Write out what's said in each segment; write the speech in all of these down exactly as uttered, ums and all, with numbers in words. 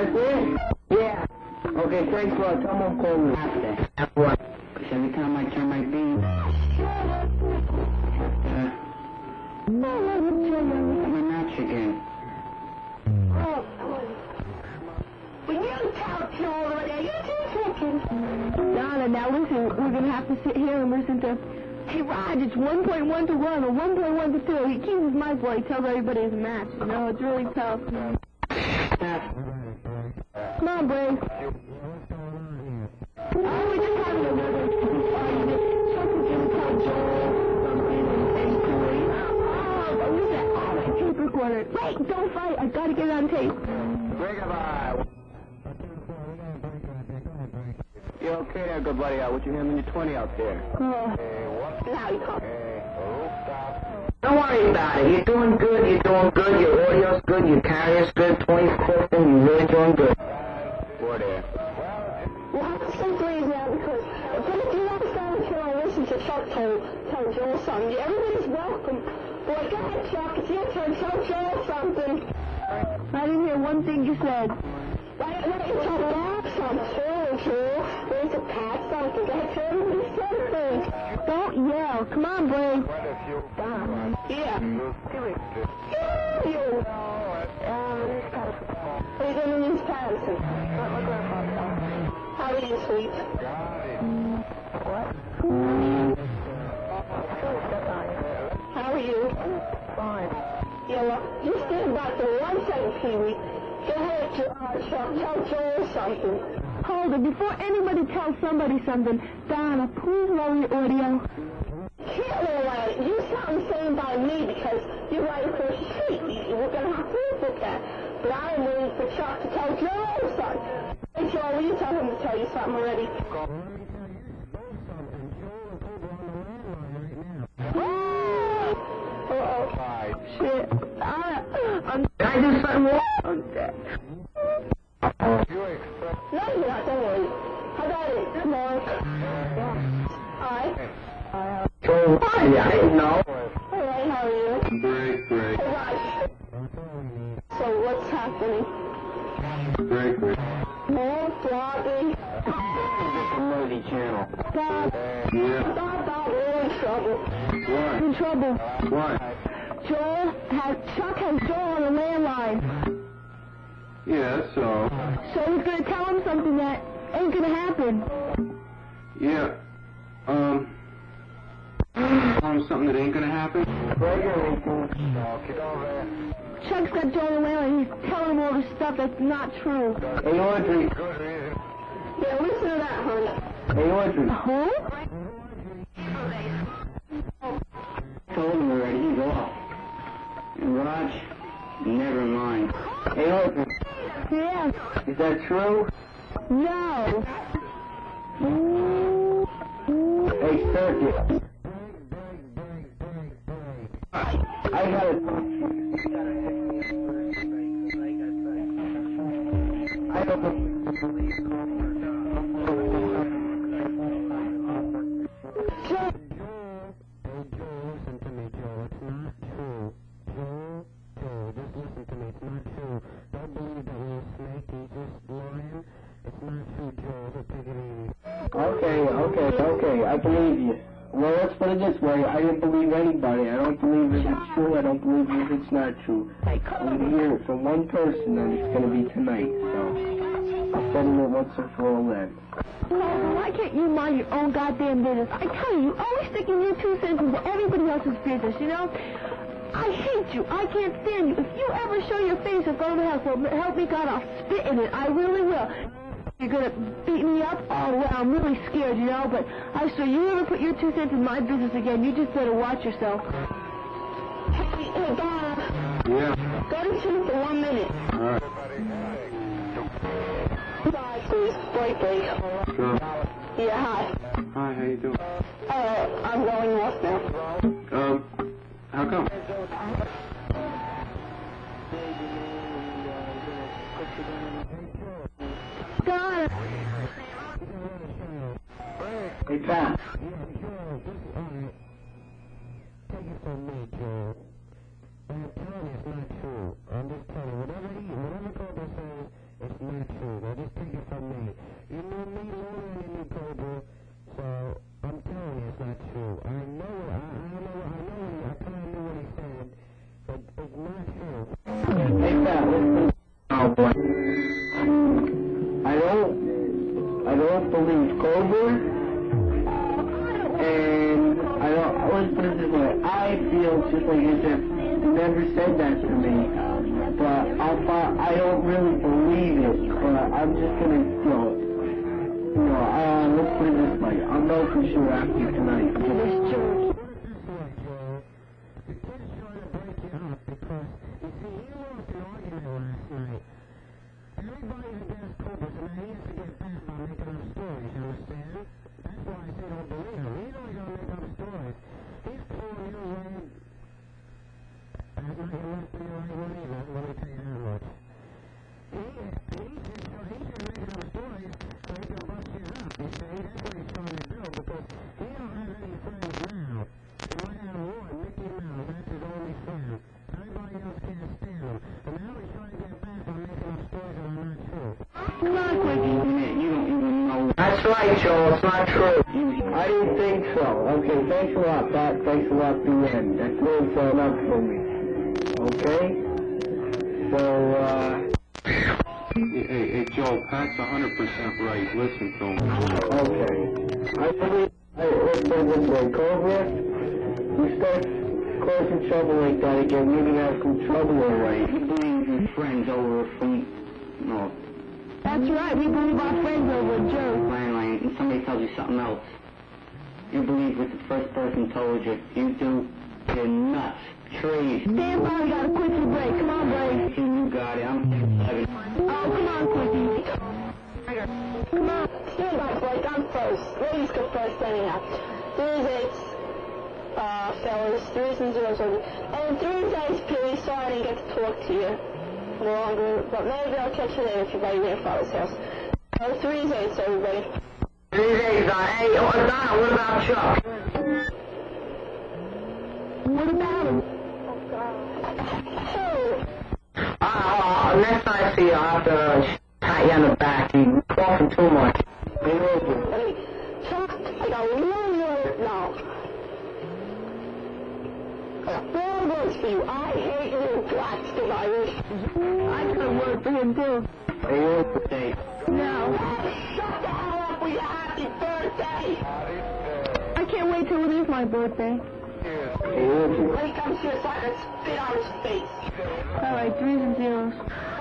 That's it? Yeah. Okay, thanks a lot. Someone call me. After. After what? Because every time I turn my beam... Uh... I'm a match again. Oh, will you tell Joel over there? You two seconds. Donna, now listen, we're going to have to sit here and listen to... Hey, Raj, it's one point one to one or one point one to two. He keeps his mic while he tells everybody it's a match. You know, it's really tough. Come on, Brave. Oh, we just having a little argument. Something's going to tell Joel something and Corey. Oh, what was that? Oh, that tape recorder. Wait, don't fight. I got to get it on tape. Goodbye. You okay there, good buddy? Uh, what you handling your twenty out there? Oh. Now you call. Don't worry about it. You're doing good. You're doing good. Your audio's good. Your carrier's good. twenty's clicking. You're really doing good. Four there. We'll have to send three now because if you want to stand here and listen to Chuck tell, tell Joel something, everybody's welcome. Boy, go ahead, Chuck. It's your turn. Tell Joel something. I didn't hear one thing you said. Why don't you tell Bob something? Joel, Joel. Where's the Pat something? Go ahead, tell everybody something. Don't yell. Come on, Brave. Don. Yeah. Do it. Yeah, you. Um, what are you doing in East Patterson? How are you, sweet? What? How are you? Fine. Yeah, well, you stand back for one second, Pee-wee. Go ahead, uh, Chuck. Tell Joel something. Hold it. Before anybody tells somebody something, Donna, please lower your audio. Can't lower it. You sound the same by me because you're right across the street. We're going to have to live with that. But I am waiting for Chuck to tell Joel something. Hey, Joel, will you tell him to tell you something already? Uh-oh. Bye. Shit. I, I'm, I do something wrong. I'm dead. No, you're not. Don't worry. How about it, Mark? Yeah. Hi. Hi. Joel, hi. I didn't know. All right, how are you? Great, great. Hey, Raj. So what's happening? Great, great. More floppy. Movie channel. Bob. Yeah. Bob, Bob, we're in trouble. What? In trouble. What? Joel has, Chuck has Joel on the landline. Yeah, so. So he's going to tell him something that ain't going to happen. Yeah. Um. Tell him something that ain't gonna happen? Chuck's got Joel on the landline. He's telling him all this stuff that's not true. Hey, Audrey. Yeah, listen to that, honey. Hey, Audrey. Who? Told him already. He's off. And Raj, never mind. Hey, Audrey. Yeah. Is that true? No. Hey, Circuit. I got it. I don't Okay, okay, okay, I believe you. Well, let's put it this way, I don't believe anybody. I don't believe if it's true, I don't believe if it's not true. I'm going to hear it from one person, and it's going to be tonight, so I'll settle it once and for all then. Oh, why can't you mind your own goddamn business? I tell you, you always sticking your two cents into everybody else's business, you know? I hate you. I can't stand you. If you ever show your face in front of the house, well, help me God, I'll spit in it. I really will. You're gonna beat me up? Oh, well, I'm really scared, you know, but I swear, you ever put your two cents in my business again, you just better watch yourself. Hey, hey, Donna. Yeah. Go to sleep for one minute. All right. Bye, please. Break, break. Sure. Yeah, hi. Hi, how you doing? Uh, I'm going off now. Um, how come? Donna. Hey, Pat. I'm just telling you, whatever he, whatever Coco says, it's not said that to me, but I'll, I don't really believe it, but I'm just gonna, you know, you know, uh, let's put it this way, I'll know for sure after tonight. Put it this way, Joe. The kid's trying to break you up because, you see, he lost an argument last night. Everybody's against Cobras, and he has to get back by making up stories, you understand? That's why I say don't believe him. He knows he's gonna make up stories. He's pulling you away. That's not your left or your right one either, let me tell you that much. He, he's just, he's just making up stories so he can bust you up, you see? That's what he's trying to do, because he don't have any friends now. He might have one, Mickey Mouse, that's his only friend. Everybody else can't stand him. But now he's trying to get back by making up stories that are not true. Come on, Quickie. You don't even know. That's right, Joel. It's not true. I didn't think so. Okay, thanks a lot, Pat. Thanks a lot, the end. That's really fun up for me. Okay? So, uh... Hey, hey, hey, Joe, Pat's one hundred percent right. Listen to him. Okay. I believe... I, let's say this way. Cobra, you start causing trouble like that again, you're gonna have some trouble, alright? You believe your friends over from... No. That's right, we believe our friends over Joe. Landline, and somebody tells you something else. You believe what the first person told you. You do. You're nuts. Trees. Stand by, we got a quickie break. Come on, Blake. You got it. I'm seven. Oh, come on, quickie. Come on. Stand by, Blake. I'm first. Ladies go first, anyhow. Three's eights, uh, fellas. Threes and zeros over. And three's eights, Billy. Sorry I didn't get to talk to you longer, but maybe I'll catch you later if you're by your grandfather's house. Oh, three's eights, everybody. Three's eights on. Hey, oh, Donna, what about Chuck? What about him? Oh. Uh, uh, next time I see you, I'll have to pat you on the back. You're coughing too much. Hey, Chuck, I got one word now. Four words for you. I hate you, Gladstone Irish. I got a word for him, too. Hey, your birthday. No. Shut the hell up with your happy birthday. I can't wait till it is my birthday. Hey, your When he comes here, so I can spit on his face. All right, threes and zeros.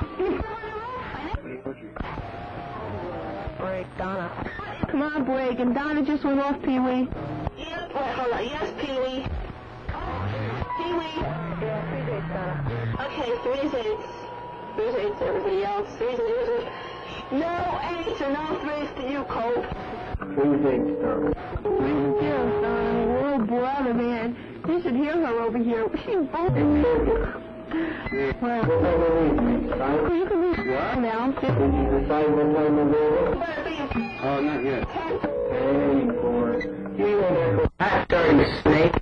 Break, Donna. Come on, break. And Donna just went off, Pee-wee. Yeah, wait, hold on. Yes, Pee-wee. Pee-wee. Yeah, threes, eights, Donna. Okay, threes, eights. Threes, eights, everybody else. Threes and zeros. No eights or no threes to you, Cole. Three's eights, Donna. Threes and zeros, Donna. Oh, brother, man. You should hear her over here. She's bumping. Well, you can leave now. Did you decide what time to go? Oh, not yet. Hey, boy. You know that. I'm starting to snake.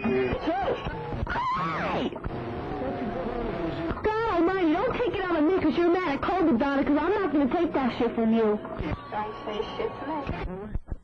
God almighty, don't take it out on me because you're mad at Colby, Donna, because I'm not going to take that shit from you. Don't say shit to me.